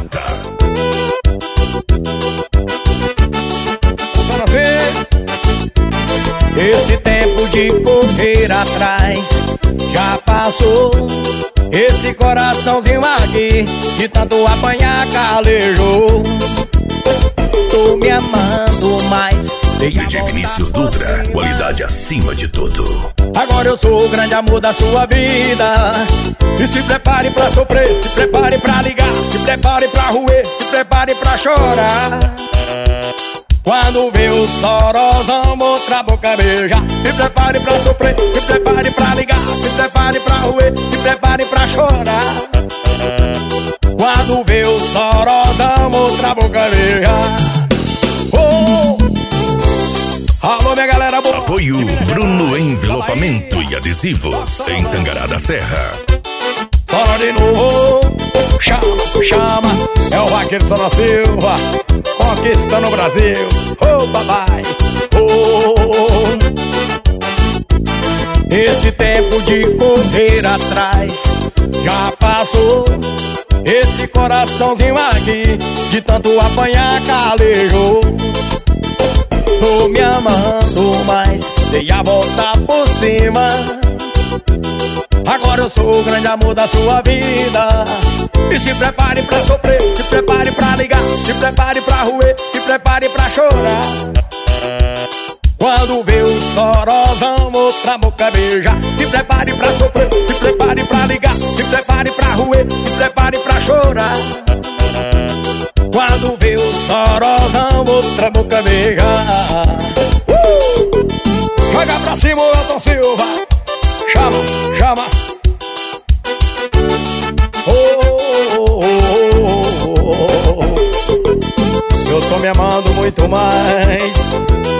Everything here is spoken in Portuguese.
apresenta Só nascer. Esse tempo de correr atrás já passou. Esse coraçãozinho aqui de tanto apanhar calejou. Tô me amando mais. DJ Vinícius Dutra, qualidade acima de tudo. Agora eu sou o grande amor da sua vida. E se prepare pra sofrer, se prepare pra ligar, se prepare pra roer, se prepare pra chorar. Quando vê o sorosão, outra boca beijar. Se prepare pra sofrer, se prepare pra ligar, se prepare pra roer, se prepare pra chorar. Quando vê o sorosão, outra boca beijar. Oh! Alô, minha galera boa. Apoio Bruno Envelopamento e Adesivos em Tangará da Serra. Só de novo, chama, chama. É o vaqueiro Sona Silva, conquistando o Brasil. Oh, papai, oh. Esse tempo de correr atrás já passou. Esse coraçãozinho aqui de tanto apanhar calejou. Tô me amando mais, dei a volta por cima. Agora eu sou o grande amor da sua vida. E se prepare pra sofrer, se prepare pra ligar, se prepare pra roer, se prepare pra chorar. Quando vê o sorosão, outra boca beijar. Se prepare pra sofrer, se prepare pra ligar, se prepare pra roer, se prepare pra chorar. Quando vê o sorosão, outra boca beijar. Joga pra cima, Elton Silva. Chama, chama. Eu tô me amando muito mais.